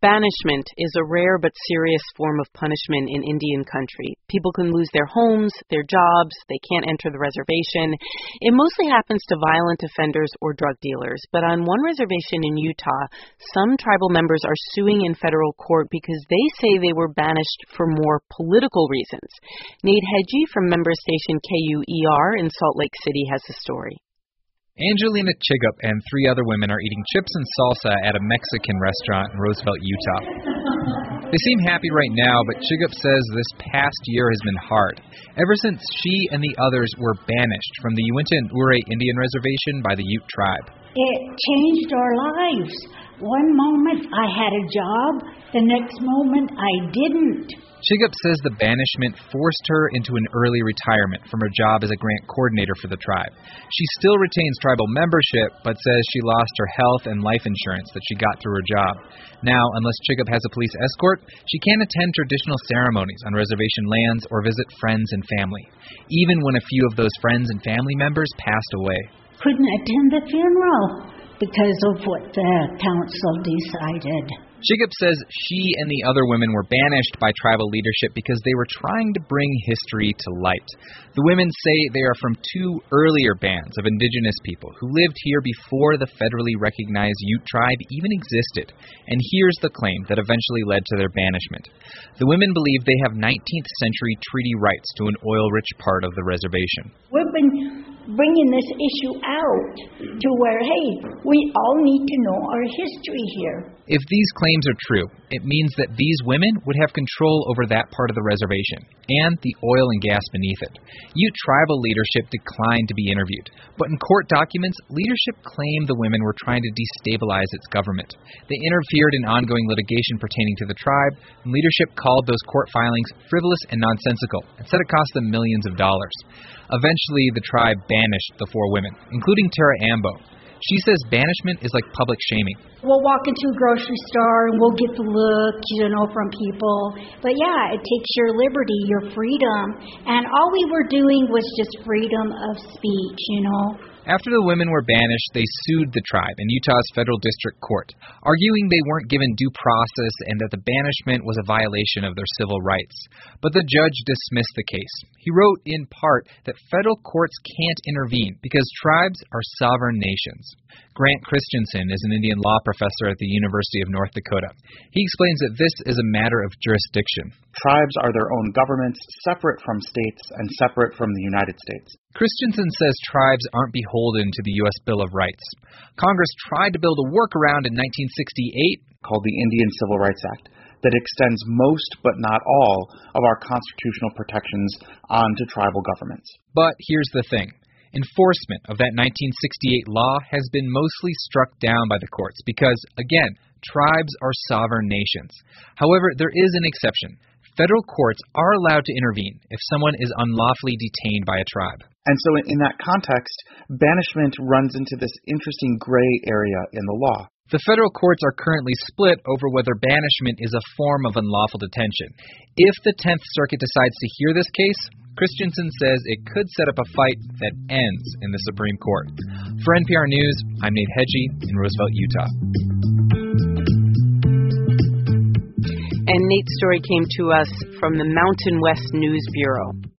Banishment is a rare but serious form of punishment in Indian country. People can lose their homes, their jobs, they can't enter the reservation. It mostly happens to violent offenders or drug dealers, but on one reservation in Utah, some tribal members are suing in federal court because they say they were banished for more political reasons. Nate Hedgie from member station KUER in Salt Lake City has the story. Angelina Chigup and 3 other women are eating chips and salsa at a Mexican restaurant in Roosevelt, Utah. They seem happy right now, but Chigup says this past year has been hard, ever since she and the others were banished from the Uinta and Ouray Indian Reservation by the Ute tribe. It changed our lives. One moment I had a job, the next moment I didn't. Chigup says the banishment forced her into an early retirement from her job as a grant coordinator for the tribe. She still retains tribal membership, but says she lost her health and life insurance that she got through her job. Now, unless Chigup has a police escort, she can't attend traditional ceremonies on reservation lands or visit friends and family, even when a few of those friends and family members passed away. Couldn't attend the funeral because of what the council decided. Chigup says she and the other women were banished by tribal leadership because they were trying to bring history to light. The women say they are from 2 earlier bands of indigenous people who lived here before the federally recognized Ute tribe even existed. And here's the claim that eventually led to their banishment. The women believe they have 19th century treaty rights to an oil-rich part of the reservation. We've been bringing this issue out to where, hey, we all need to know our history here. If these claims are true, it means that these women would have control over that part of the reservation and the oil and gas beneath it. Ute tribal leadership declined to be interviewed, but in court documents, leadership claimed the women were trying to destabilize its government. They interfered in ongoing litigation pertaining to the tribe, and leadership called those court filings frivolous and nonsensical and said it cost them millions of dollars. Eventually, the tribe banished the 4 women, including Tara Ambo. She says banishment is like public shaming. We'll walk into a grocery store and we'll get the look, from people. But yeah, it takes your liberty, your freedom. And all we were doing was just freedom of speech, After the women were banished, they sued the tribe in Utah's federal district court, arguing they weren't given due process and that the banishment was a violation of their civil rights. But the judge dismissed the case. He wrote, in part, that federal courts can't intervene because tribes are sovereign nations. Grant Christensen is an Indian law professor at the University of North Dakota. He explains that this is a matter of jurisdiction. Tribes are their own governments, separate from states and separate from the United States. Christensen says tribes aren't beholden to the U.S. Bill of Rights. Congress tried to build a workaround in 1968 called the Indian Civil Rights Act that extends most but not all of our constitutional protections onto tribal governments. But here's the thing. Enforcement of that 1968 law has been mostly struck down by the courts because, again, tribes are sovereign nations. However, there is an exception. Federal courts are allowed to intervene if someone is unlawfully detained by a tribe. And so in that context, banishment runs into this interesting gray area in the law. The federal courts are currently split over whether banishment is a form of unlawful detention. If the 10th Circuit decides to hear this case, Christensen says it could set up a fight that ends in the Supreme Court. For NPR News, I'm Nate Hedgie in Roosevelt, Utah. And Nate's story came to us from the Mountain West News Bureau.